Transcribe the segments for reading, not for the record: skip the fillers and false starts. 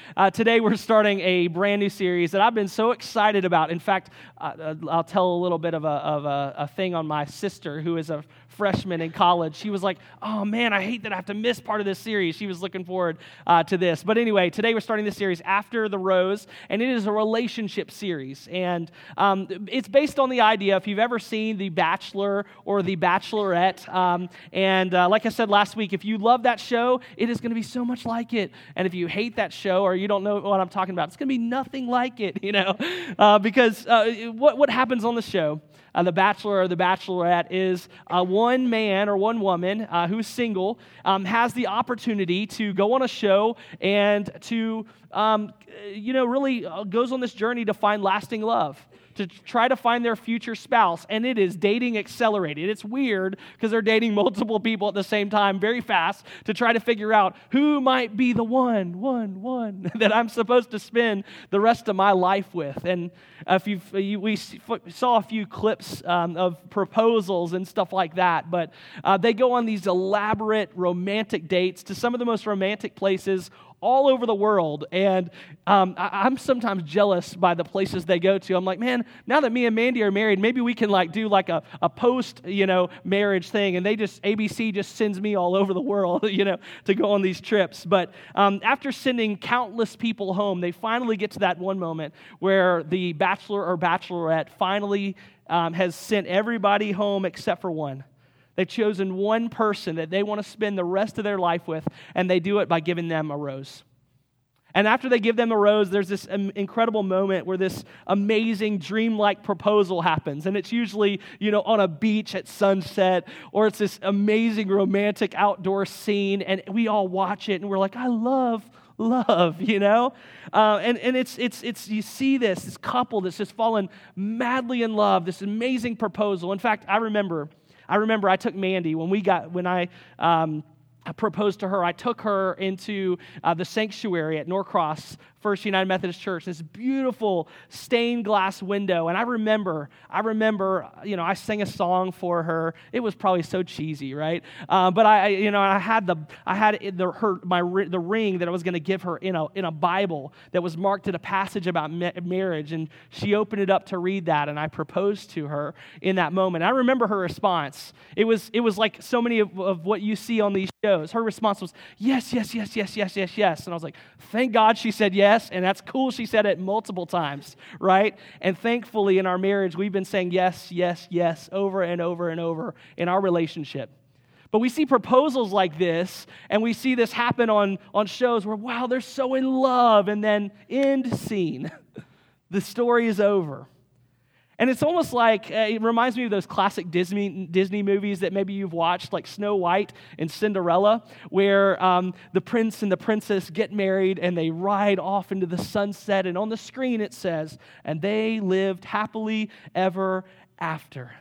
Today we're starting a brand new series that I've been so excited about. In fact, I'll tell a little bit of a thing on my sister, who is a freshman in college. She was like, oh man, I hate that I have to miss part of this series. She was looking forward to this. But anyway, today we're starting this series, After the Rose, and it is a relationship series. And it's based on the idea, if you've ever seen The Bachelor or The Bachelorette, like I said last week, if you love that show, it is going to be so much like it. And if you hate that show or you don't know what I'm talking about, it's going to be nothing like it, because what happens on the show, The Bachelor or The Bachelorette, is one man or one woman who's single has the opportunity to go on a show and to, really goes on this journey to find lasting love, to try to find their future spouse, and it is dating accelerated. It's weird because they're dating multiple people at the same time very fast to try to figure out who might be the one that I'm supposed to spend the rest of my life with. And we saw a few clips of proposals and stuff like that, but they go on these elaborate romantic dates to some of the most romantic places all over the world, and I'm sometimes jealous by the places they go to. I'm like, man, now that me and Mandy are married, maybe we can do a post, marriage thing, and ABC just sends me all over the world, to go on these trips. But after sending countless people home, they finally get to that one moment where the bachelor or bachelorette finally has sent everybody home except for one. They've chosen one person that they want to spend the rest of their life with, and they do it by giving them a rose. And after they give them a rose, there's this incredible moment where this amazing, dreamlike proposal happens. And it's usually, on a beach at sunset, or it's this amazing romantic outdoor scene, and we all watch it, and we're like, I love, and it's you see this couple that's just fallen madly in love, this amazing proposal. In fact, I remember I took Mandy when I proposed to her. I took her into the sanctuary at Norcross First United Methodist Church, this beautiful stained glass window. And I remember, I sang a song for her. It was probably so cheesy, right? But I had the ring that I was going to give her in a Bible that was marked at a passage about marriage, and she opened it up to read that, and I proposed to her in that moment. I remember her response. It was like so many of what you see on these shows. Her response was yes, yes, yes, yes, yes, yes, yes, and I was like, thank God she said yes. And that's cool. She said it multiple times, right? And thankfully in our marriage, we've been saying yes, yes, yes over and over and over in our relationship. But we see proposals like this, and we see this happen on shows where, wow, they're so in love, and then end scene. The story is over. And it's almost like, it reminds me of those classic Disney movies that maybe you've watched, like Snow White and Cinderella, where the prince and the princess get married and they ride off into the sunset, and on the screen it says, and they lived happily ever after.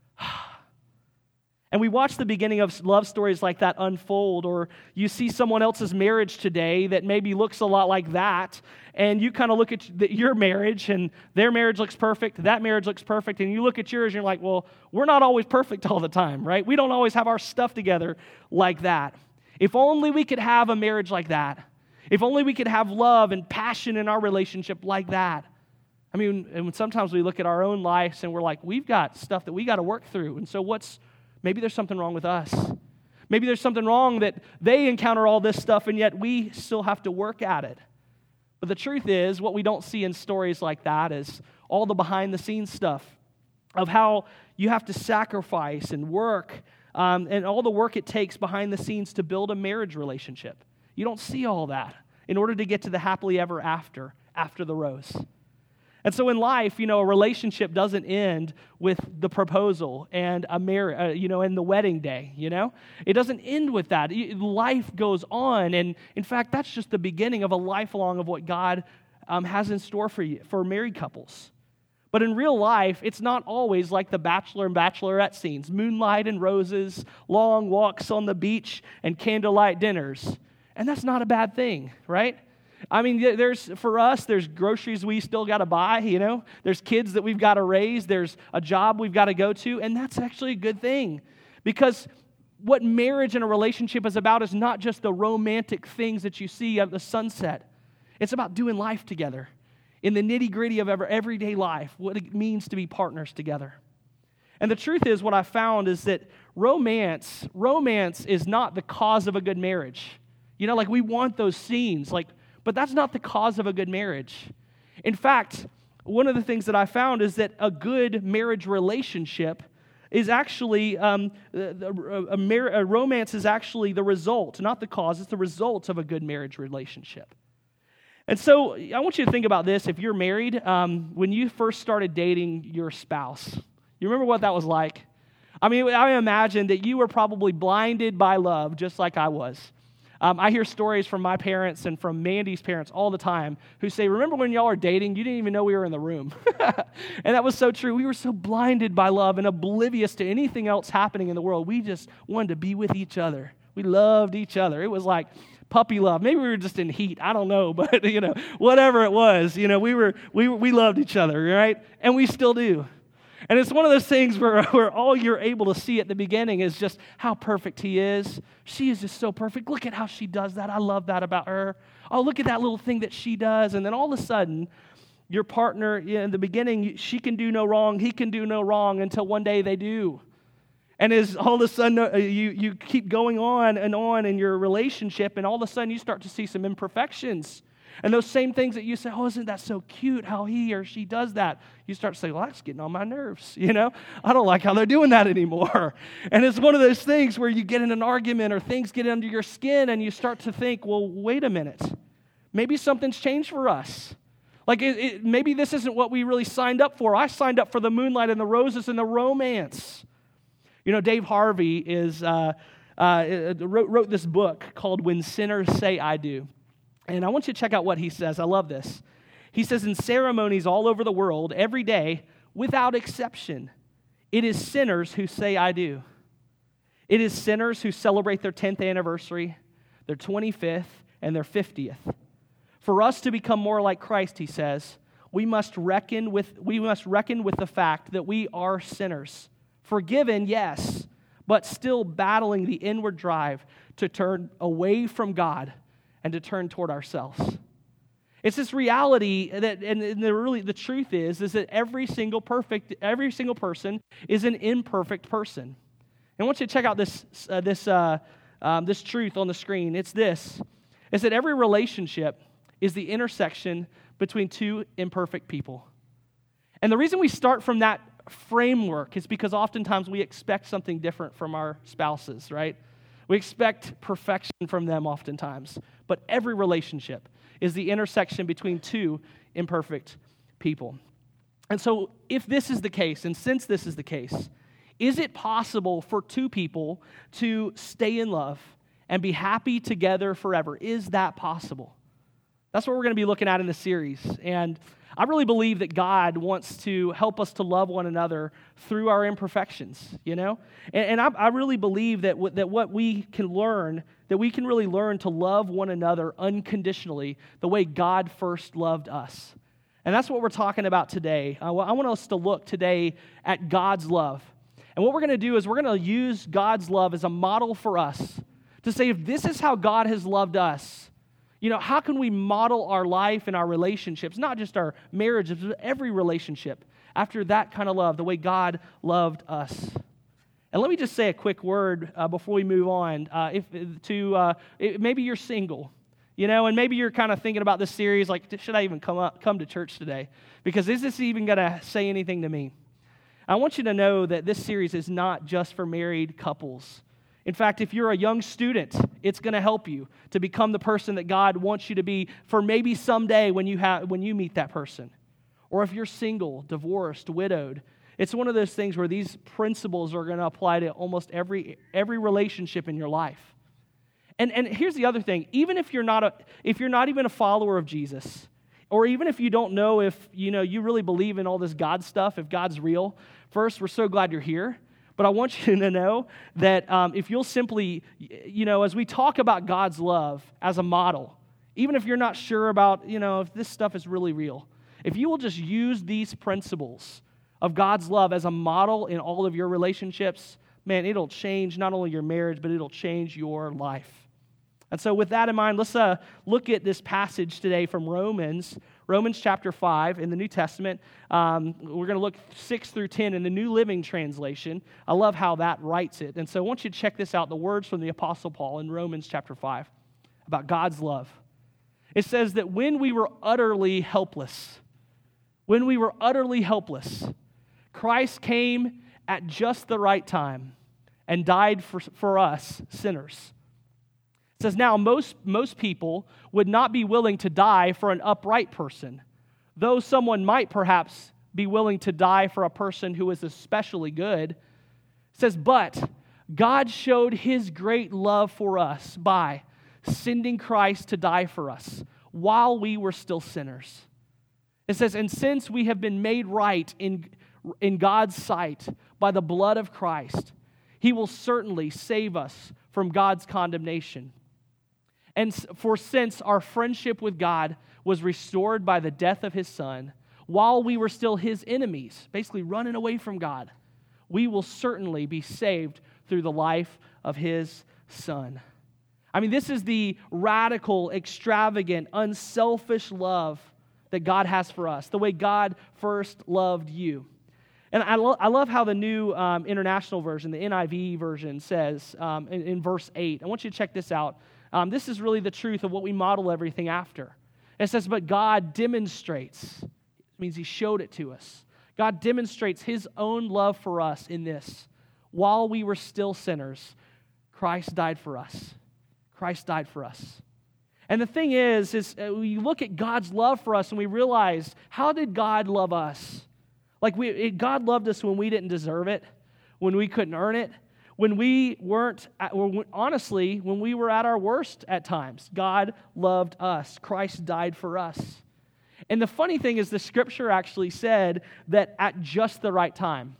And we watch the beginning of love stories like that unfold, or you see someone else's marriage today that maybe looks a lot like that, and you kind of look at your marriage, and their marriage looks perfect, that marriage looks perfect, and you look at yours, and you're like, well, we're not always perfect all the time, right? We don't always have our stuff together like that. If only we could have a marriage like that. If only we could have love and passion in our relationship like that. I mean, and sometimes we look at our own lives, and we're like, we've got stuff that we got to work through, and so maybe there's something wrong with us. Maybe there's something wrong that they encounter all this stuff, and yet we still have to work at it. But the truth is, what we don't see in stories like that is all the behind-the-scenes stuff of how you have to sacrifice and work, and all the work it takes behind the scenes to build a marriage relationship. You don't see all that in order to get to the happily ever after the rose. And so in life, a relationship doesn't end with the proposal and and the wedding day, It doesn't end with that. Life goes on, and in fact, that's just the beginning of a lifelong of what God has in store for married couples. But in real life, it's not always like the bachelor and bachelorette scenes, moonlight and roses, long walks on the beach, and candlelight dinners. And that's not a bad thing, right? I mean, there's groceries we still got to buy, There's kids that we've got to raise. There's a job we've got to go to. And that's actually a good thing. Because what marriage and a relationship is about is not just the romantic things that you see at the sunset. It's about doing life together in the nitty-gritty of everyday life, what it means to be partners together. And the truth is, what I found is that romance is not the cause of a good marriage. You know, like we want those scenes, but that's not the cause of a good marriage. In fact, one of the things that I found is that a good marriage relationship is actually, a romance is actually the result, not the cause, it's the result of a good marriage relationship. And so I want you to think about this. If you're married, when you first started dating your spouse, you remember what that was like? I mean, I imagine that you were probably blinded by love, just like I was. I hear stories from my parents and from Mandy's parents all the time who say, remember when y'all were dating, you didn't even know we were in the room. And that was so true. We were so blinded by love and oblivious to anything else happening in the world. We just wanted to be with each other. We loved each other. It was like puppy love. Maybe we were just in heat. I don't know. But, whatever it was, we loved each other, right? And we still do. And it's one of those things where all you're able to see at the beginning is just how perfect he is. She is just so perfect. Look at how she does that. I love that about her. Oh, look at that little thing that she does. And then all of a sudden, your partner, in the beginning, she can do no wrong, he can do no wrong until one day they do. And as all of a sudden, you keep going on in your relationship, and all of a sudden you start to see some imperfections. And those same things that you say, oh, isn't that so cute how he or she does that? You start to say, well, that's getting on my nerves, I don't like how they're doing that anymore. And it's one of those things where you get in an argument or things get under your skin and you start to think, well, wait a minute. Maybe something's changed for us. Like maybe this isn't what we really signed up for. I signed up for the moonlight and the roses and the romance. Dave Harvey wrote this book called When Sinners Say I Do. And I want you to check out what he says. I love this. He says, in ceremonies all over the world, every day, without exception, it is sinners who say, I do. It is sinners who celebrate their 10th anniversary, their 25th, and their 50th. For us to become more like Christ, he says, we must reckon with the fact that we are sinners. Forgiven, yes, but still battling the inward drive to turn away from God and to turn toward ourselves. It's this reality that, and the truth is that every single person is an imperfect person. And I want you to check out this truth on the screen. It's this: is that every relationship is the intersection between two imperfect people. And the reason we start from that framework is because oftentimes we expect something different from our spouses, right? We expect perfection from them oftentimes. But every relationship is the intersection between two imperfect people. And so if this is the case, and since this is the case, is it possible for two people to stay in love and be happy together forever? Is that possible? That's what we're going to be looking at in this series. And I really believe that God wants to help us to love one another through our imperfections, And I really believe that what we can learn, that we can really learn to love one another unconditionally the way God first loved us. And that's what we're talking about today. I want us to look today at God's love. And what we're going to do is we're going to use God's love as a model for us to say, if this is how God has loved us, how can we model our life and our relationships, not just our marriages, but every relationship, after that kind of love, the way God loved us? And let me just say a quick word before we move on. Maybe you're single, and maybe you're kind of thinking about this series, like, should I even come to church today? Because is this even going to say anything to me? I want you to know that this series is not just for married couples. In fact, if you're a young student, it's going to help you to become the person that God wants you to be for maybe someday when you meet that person. Or if you're single, divorced, widowed, it's one of those things where these principles are going to apply to almost every relationship in your life. And here's the other thing: even if you're not even a follower of Jesus, or even if you don't know if you really believe in all this God stuff, if God's real, first, we're so glad you're here. But I want you to know that if you'll simply, as we talk about God's love as a model, even if you're not sure about, if this stuff is really real, if you will just use these principles of God's love as a model in all of your relationships, man, it'll change not only your marriage, but it'll change your life. And so with that in mind, let's look at this passage today from Romans chapter 5 in the New Testament. We're going to look 6 through 10 in the New Living Translation. I love how that writes it. And so I want you to check this out, the words from the Apostle Paul in Romans chapter 5 about God's love. It says that when we were utterly helpless, Christ came at just the right time and died for us sinners. It says, now most people would not be willing to die for an upright person, though someone might perhaps be willing to die for a person who is especially good. It says, but God showed his great love for us by sending Christ to die for us while we were still sinners. It says, and since we have been made right in God's sight by the blood of Christ, he will certainly save us from God's condemnation. And for since our friendship with God was restored by the death of his Son, while we were still his enemies, basically running away from God, we will certainly be saved through the life of his Son. I mean, this is the radical, extravagant, unselfish love that God has for us, the way God first loved you. And I love how the New International Version, the NIV version, says in verse 8. I want you to check this out. This is really the truth of what we model everything after. It says, but God demonstrates, it means he showed it to us. God demonstrates his own love for us in this. While we were still sinners, Christ died for us. Christ died for us. And the thing is we look at God's love for us and we realize, how did God love us? Like God loved us when we didn't deserve it, when we couldn't earn it, when we weren't, honestly, when we were at our worst at times. God loved us. Christ died for us. And the funny thing is the scripture actually said that at just the right time,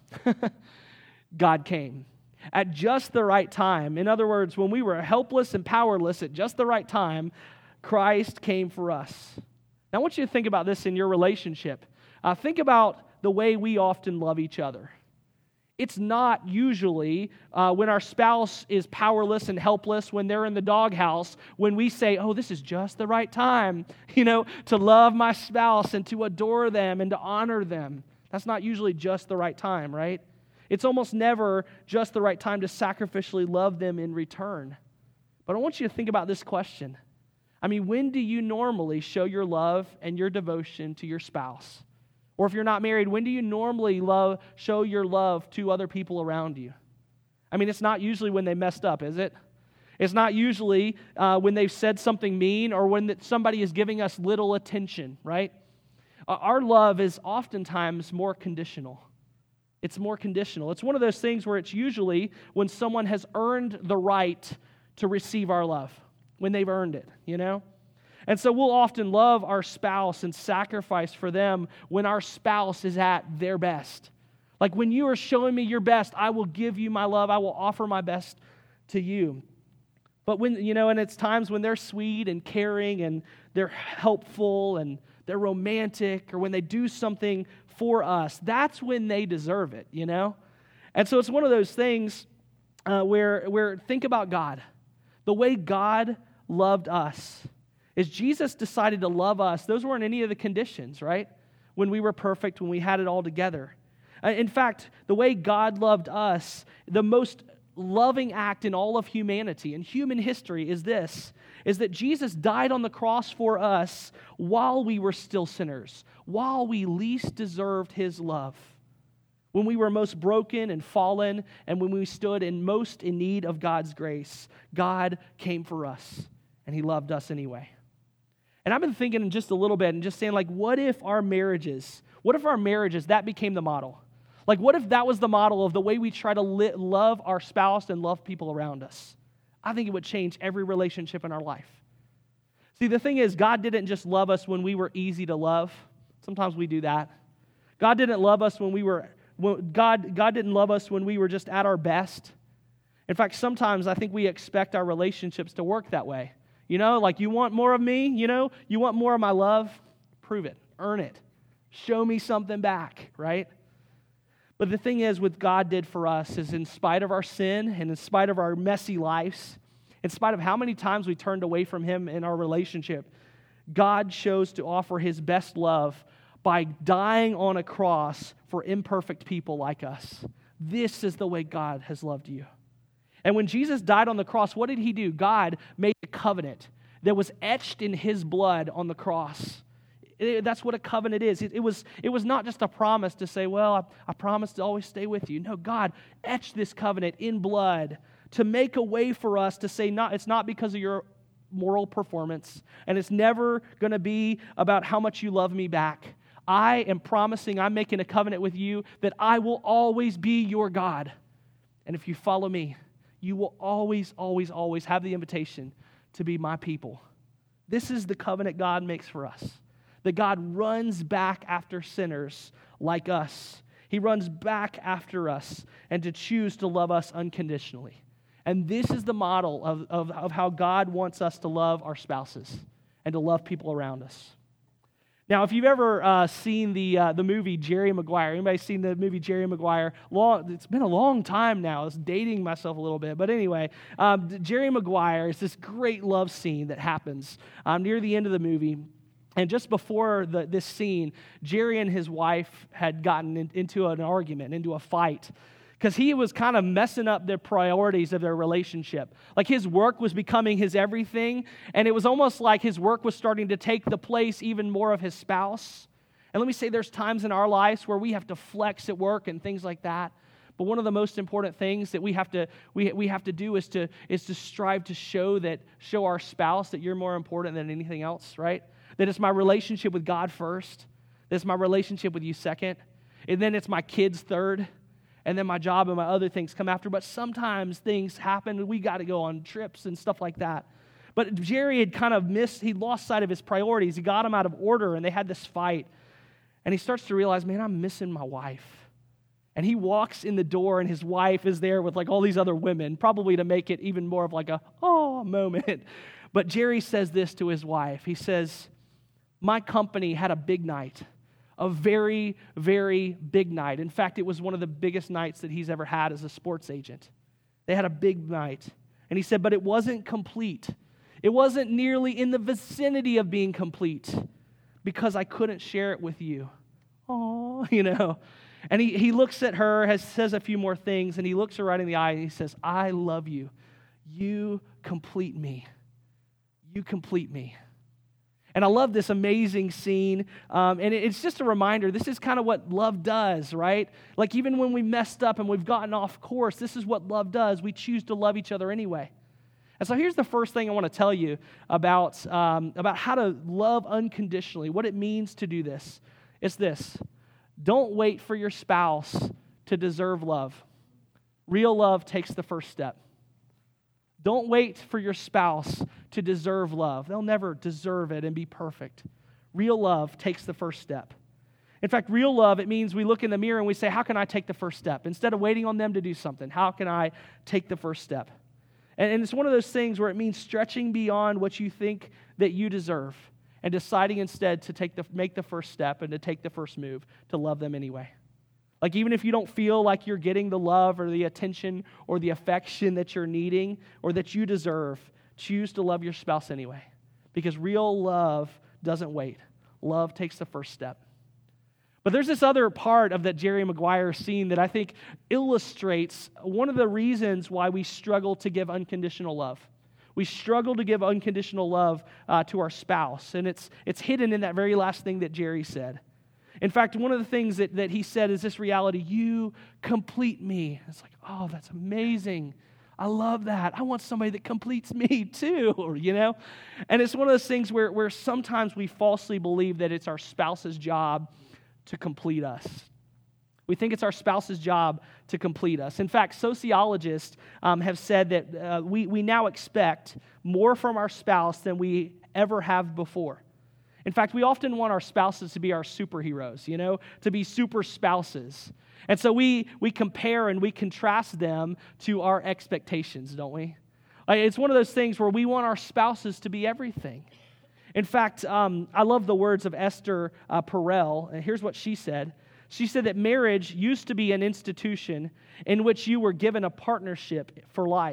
God came. At just the right time. In other words, when we were helpless and powerless at just the right time, Christ came for us. Now I want you to think about this in your relationship. Think about the way we often love each other. It's not usually when our spouse is powerless and helpless, when they're in the doghouse, when we say, oh, this is just the right time, to love my spouse and to adore them and to honor them. That's not usually just the right time, right? It's almost never just the right time to sacrificially love them in return. But I want you to think about this question. I mean, when do you normally show your love and your devotion to your spouse? Or if you're not married, when do you normally show your love to other people around you? I mean, it's not usually when they messed up, is it? It's not usually when they've said something mean or when somebody is giving us little attention, right? Our love is oftentimes more conditional. It's more conditional. It's one of those things where it's usually when someone has earned the right to receive our love, when they've earned it, And so we'll often love our spouse and sacrifice for them when our spouse is at their best. Like when you are showing me your best, I will give you my love. I will offer my best to you. But when, and it's times when they're sweet and caring and they're helpful and they're romantic, or when they do something for us, that's when they deserve it, And so it's one of those things where think about God. The way God loved us is Jesus decided to love us. Those weren't any of the conditions, right? When we were perfect, when we had it all together. In fact, the way God loved us, the most loving act in all of humanity, in human history, is that Jesus died on the cross for us while we were still sinners, while we least deserved his love. When we were most broken and fallen, and when we stood most in need of God's grace, God came for us, and he loved us anyway. And I've been thinking just a little bit and just saying, what if our marriages, that became the model? Like, what if that was the model of the way we try to love our spouse and love people around us? I think it would change every relationship in our life. See, the thing is, God didn't just love us when we were easy to love. Sometimes we do that. God didn't love us God didn't love us when we were just at our best. In fact, sometimes I think we expect our relationships to work that way. You want more of me? You want more of my love? Prove it. Earn it. Show me something back, right? But the thing is, what God did for us is in spite of our sin and in spite of our messy lives, In spite of how many times we turned away from him in our relationship, God chose to offer his best love by dying on a cross for imperfect people like us. This is the way God has loved you. And when Jesus died on the cross, what did he do? God made a covenant that was etched in his blood on the cross. That's what a covenant is. It was not just a promise to say, well, I promise to always stay with you. No, God etched this covenant in blood to make a way for us to say, it's not because of your moral performance, and it's never going to be about how much you love me back. I am promising, I'm making a covenant with you that I will always be your God. And if you follow me, you will always, always, always have the invitation to be my people. This is the covenant God makes for us. That God runs back after sinners like us. He runs back after us and to choose to love us unconditionally. And this is the model of how God wants us to love our spouses and to love people around us. Now, if you've ever seen the movie Jerry Maguire, anybody seen the movie Jerry Maguire? It's been a long time now. I was dating myself a little bit. But anyway, Jerry Maguire is this great love scene that happens near the end of the movie. And just before this scene, Jerry and his wife had gotten into an argument, into a fight, because he was kind of messing up the priorities of their relationship. Like his work was becoming his everything, and it was almost like his work was starting to take the place even more of his spouse. And let me say, there's times in our lives where we have to flex at work and things like that. But one of the most important things that we have to do is to strive to show our spouse that you're more important than anything else, right? That it's my relationship with God first, that it's my relationship with you second, and then it's my kids third, and then my job and my other things come after. But sometimes things happen, and we got to go on trips and stuff like that. But Jerry had kind of he'd lost sight of his priorities. He got him out of order, and they had this fight. And he starts to realize, man, I'm missing my wife. And he walks in the door, and his wife is there with like all these other women, probably to make it even more of like a moment. But Jerry says this to his wife. He says, my company had a big night, a very, very big night. In fact, it was one of the biggest nights that he's ever had as a sports agent. They had a big night. And he said, but it wasn't complete. It wasn't nearly in the vicinity of being complete because I couldn't share it with you. Oh, And he looks at her, says a few more things, and he looks her right in the eye, and he says, I love you. You complete me. You complete me. And I love this amazing scene, and it's just a reminder, this is kind of what love does, right? Like even when we messed up and we've gotten off course, this is what love does. We choose to love each other anyway. And so here's the first thing I want to tell you about how to love unconditionally, what it means to do this. It's this: don't wait for your spouse to deserve love. Real love takes the first step. Don't wait for your spouse to deserve love. They'll never deserve it and be perfect. Real love takes the first step. In fact, real love, it means we look in the mirror and we say, how can I take the first step? Instead of waiting on them to do something, how can I take the first step? And it's one of those things where it means stretching beyond what you think that you deserve and deciding instead to make the first step and to take the first move to love them anyway. Like even if you don't feel like you're getting the love or the attention or the affection that you're needing or that you deserve, choose to love your spouse anyway. Because real love doesn't wait. Love takes the first step. But there's this other part of that Jerry Maguire scene that I think illustrates one of the reasons why we struggle to give unconditional love. We struggle to give unconditional love to our spouse. And it's hidden in that very last thing that Jerry said. In fact, one of the things that he said is this reality: you complete me. It's like, oh, that's amazing. I love that. I want somebody that completes me too, And it's one of those things where sometimes we falsely believe that it's our spouse's job to complete us. We think it's our spouse's job to complete us. In fact, sociologists have said that we now expect more from our spouse than we ever have before. In fact, we often want our spouses to be our superheroes, to be super spouses. And so we compare and we contrast them to our expectations, don't we? It's one of those things where we want our spouses to be everything. In fact, I love the words of Esther Perel, and here's what she said. She said that marriage used to be an institution in which you were given a partnership for life.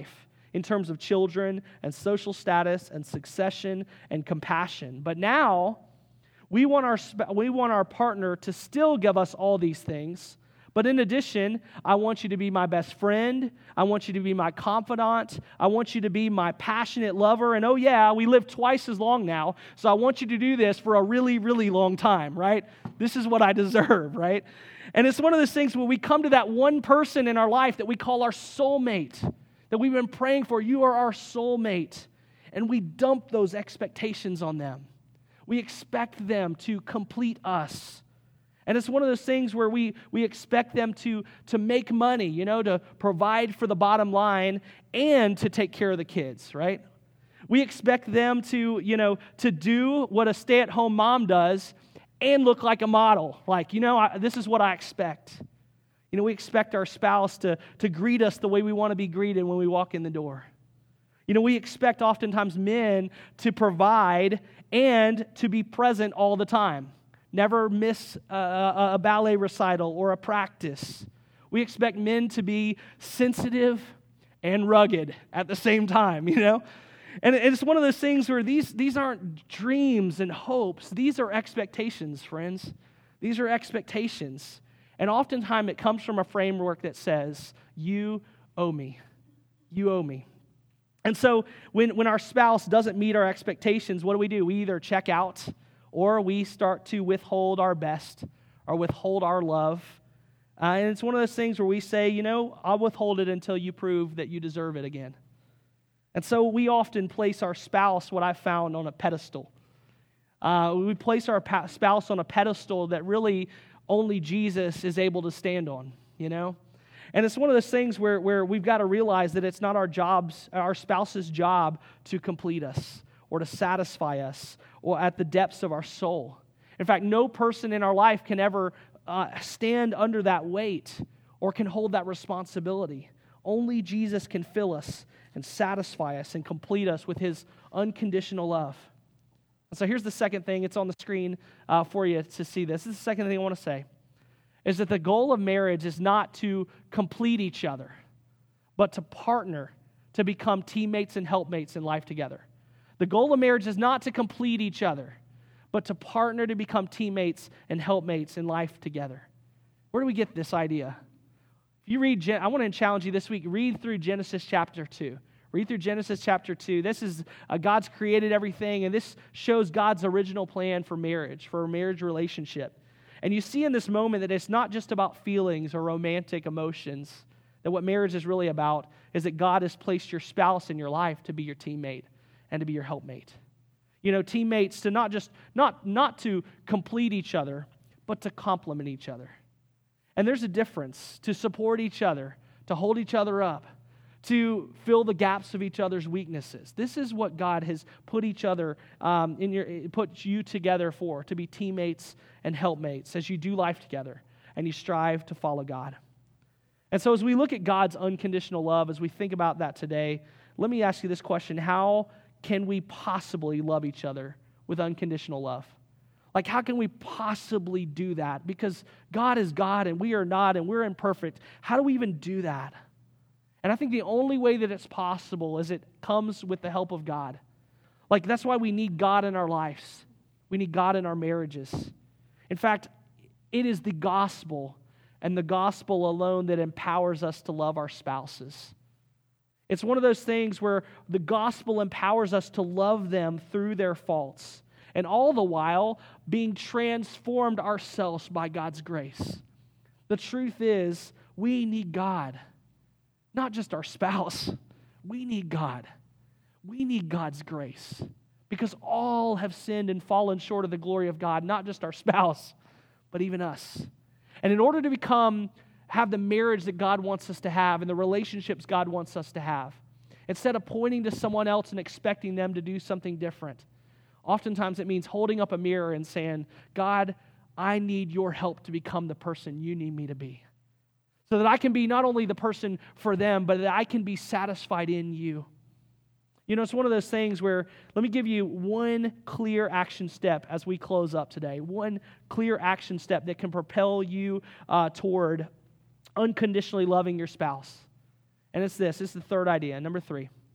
in terms of children and social status and succession and compassion. But now, we want our partner to still give us all these things. But in addition, I want you to be my best friend. I want you to be my confidant. I want you to be my passionate lover. And oh yeah, we live twice as long now, so I want you to do this for a really, really long time, right? This is what I deserve, right? And it's one of those things where we come to that one person in our life that we call our soulmate, that we've been praying for. You are our soulmate. And we dump those expectations on them. We expect them to complete us. And it's one of those things where we expect them to make money, to provide for the bottom line and to take care of the kids, right? We expect them to do what a stay-at-home mom does and look like a model. Like, this is what I expect. We expect our spouse to greet us the way we want to be greeted when we walk in the door. We expect oftentimes men to provide and to be present all the time. Never miss a ballet recital or a practice. We expect men to be sensitive and rugged at the same time, And it's one of those things where these aren't dreams and hopes. These are expectations, friends. These are expectations. And oftentimes it comes from a framework that says, you owe me. You owe me. And so when our spouse doesn't meet our expectations, what do? We either check out or we start to withhold our best or withhold our love. And it's one of those things where we say, I'll withhold it until you prove that you deserve it again. And so we often place our spouse, what I've found, on a pedestal. We place our spouse on a pedestal that really only Jesus is able to stand on, And it's one of those things where we've got to realize that it's not our spouse's job to complete us or to satisfy us or at the depths of our soul. In fact, no person in our life can ever stand under that weight or can hold that responsibility. Only Jesus can fill us and satisfy us and complete us with His unconditional love. And so here's the second thing. It's on the screen for you to see this. This is the second thing I want to say, is that the goal of marriage is not to complete each other, but to partner to become teammates and helpmates in life together. The goal of marriage is not to complete each other, but to partner to become teammates and helpmates in life together. Where do we get this idea? If you read, I want to challenge you this week, read through Genesis chapter 2. Read through Genesis chapter 2. This is, God's created everything, and this shows God's original plan for a marriage relationship. And you see in this moment that it's not just about feelings or romantic emotions, that what marriage is really about is that God has placed your spouse in your life to be your teammate and to be your helpmate. Teammates to not to complete each other, but to complement each other. And there's a difference to support each other, to hold each other up, to fill the gaps of each other's weaknesses. This is what God has put each other put you together for, to be teammates and helpmates as you do life together and you strive to follow God. And so as we look at God's unconditional love, as we think about that today, let me ask you this question: how can we possibly love each other with unconditional love? Like, how can we possibly do that? Because God is God and we are not, and we're imperfect. How do we even do that? And I think the only way that it's possible is it comes with the help of God. Like, that's why we need God in our lives. We need God in our marriages. In fact, it is the gospel and the gospel alone that empowers us to love our spouses. It's one of those things where the gospel empowers us to love them through their faults, and all the while being transformed ourselves by God's grace. The truth is, we need God. Not just our spouse. We need God. We need God's grace. Because all have sinned and fallen short of the glory of God, not just our spouse, but even us. And in order to have the marriage that God wants us to have and the relationships God wants us to have, instead of pointing to someone else and expecting them to do something different, oftentimes it means holding up a mirror and saying, God, I need your help to become the person you need me to be. So that I can be not only the person for them, but that I can be satisfied in you. It's one of those things where, let me give you one clear action step as we close up today. One clear action step that can propel you toward unconditionally loving your spouse. And it's this. This is the third idea. Number 3.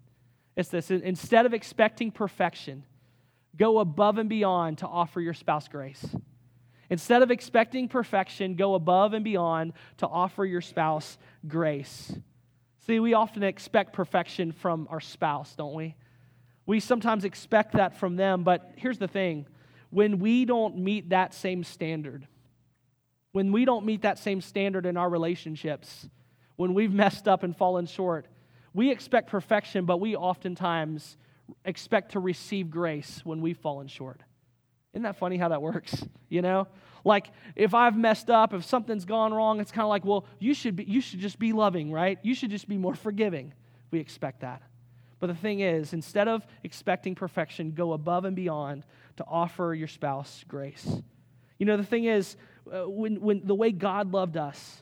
It's this: instead of expecting perfection, go above and beyond to offer your spouse grace. Instead of expecting perfection, go above and beyond to offer your spouse grace. See, we often expect perfection from our spouse, don't we? We sometimes expect that from them, but here's the thing. When we don't meet that same standard, when we don't meet that same standard in our relationships, when we've messed up and fallen short, we expect perfection, but we oftentimes expect to receive grace when we've fallen short. Isn't that funny how that works? You know? Like, if I've messed up, if something's gone wrong, it's kind of like, well, you should just be loving, right? You should just be more forgiving. We expect that. But the thing is, instead of expecting perfection, go above and beyond to offer your spouse grace. You know, the thing is, when the way God loved us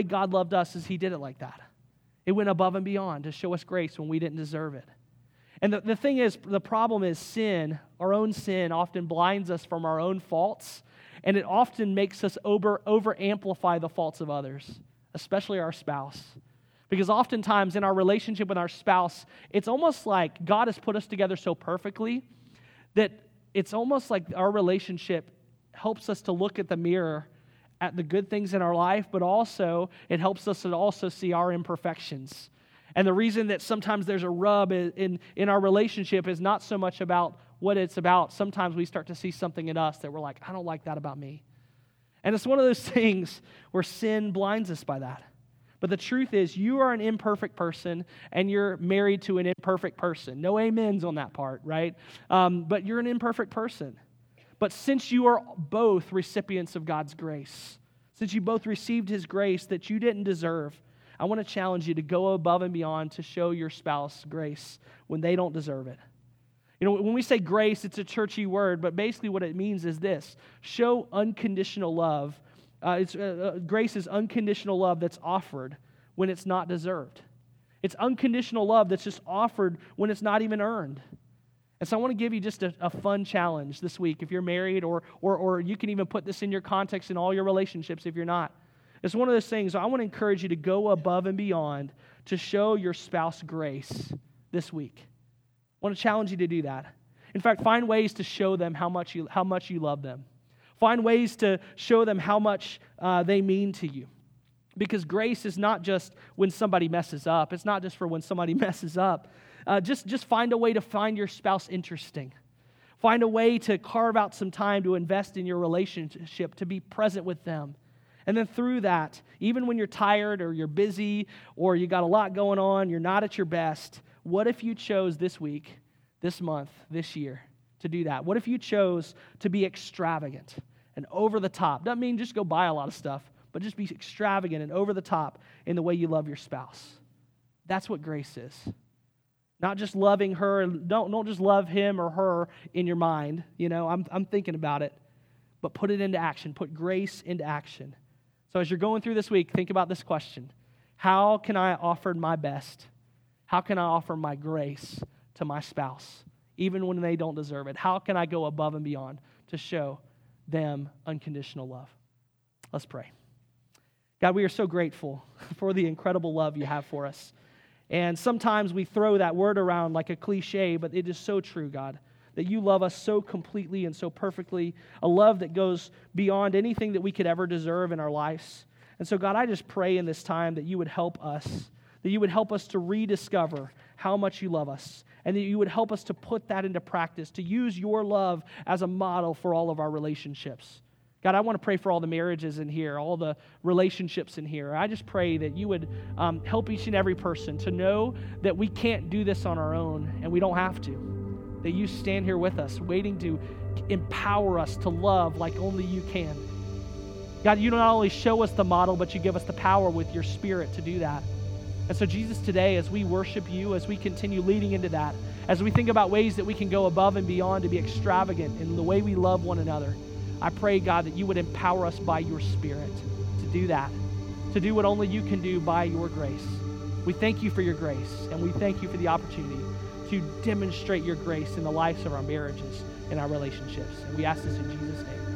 is He did it like that. It went above and beyond to show us grace when we didn't deserve it. And the thing is, the problem is sin, our own sin, often blinds us from our own faults, and it often makes us over-amplify the faults of others, especially our spouse. Because oftentimes in our relationship with our spouse, it's almost like God has put us together so perfectly that it's almost like our relationship helps us to look at the mirror at the good things in our life, but also it helps us to also see our imperfections. And the reason that sometimes there's a rub in our relationship is not so much about what it's about. Sometimes we start to see something in us that we're like, I don't like that about me. And it's one of those things where sin blinds us by that. But the truth is, you are an imperfect person, and you're married to an imperfect person. No amens on that part, right? But you're an imperfect person. But since you are both recipients of God's grace, since you both received His grace that you didn't deserve, I want to challenge you to go above and beyond to show your spouse grace when they don't deserve it. You know, when we say grace, it's a churchy word, but basically what it means is this: show unconditional love. Grace is unconditional love that's offered when it's not deserved. It's unconditional love that's just offered when it's not even earned. And so I want to give you just a fun challenge this week if you're married, or you can even put this in your context in all your relationships if you're not. It's one of those things. I want to encourage you to go above and beyond to show your spouse grace this week. I want to challenge you to do that. In fact, find ways to show them how much you love them. Find ways to show them how much they mean to you. Because grace is not just when somebody messes up. It's not just for when somebody messes up. Just find a way to find your spouse interesting. Find a way to carve out some time to invest in your relationship, to be present with them. And then through that, even when you're tired or you're busy or you got a lot going on, you're not at your best, what if you chose this week, this month, this year to do that? What if you chose to be extravagant and over the top? Doesn't mean just go buy a lot of stuff, but just be extravagant and over the top in the way you love your spouse. That's what grace is. Not just loving her, don't just love him or her in your mind. You know, I'm thinking about it, but put it into action. Put grace into action. So as you're going through this week, think about this question: how can I offer my best? How can I offer my grace to my spouse, even when they don't deserve it? How can I go above and beyond to show them unconditional love? Let's pray. God, we are so grateful for the incredible love you have for us. And sometimes we throw that word around like a cliche, but it is so true, God, that you love us so completely and so perfectly, a love that goes beyond anything that we could ever deserve in our lives. And so, God, I just pray in this time that you would help us, to rediscover how much you love us, and that you would help us to put that into practice, to use your love as a model for all of our relationships. God, I want to pray for all the marriages in here, all the relationships in here. I just pray that you would help each and every person to know that we can't do this on our own, and we don't have to. That you stand here with us, waiting to empower us to love like only you can. God, you not only show us the model, but you give us the power with your Spirit to do that. And so, Jesus, today, as we worship you, as we continue leading into that, as we think about ways that we can go above and beyond to be extravagant in the way we love one another, I pray, God, that you would empower us by your Spirit to do that, to do what only you can do by your grace. We thank you for your grace, and we thank you for the opportunity to demonstrate your grace in the lives of our marriages and our relationships. And we ask this in Jesus' name.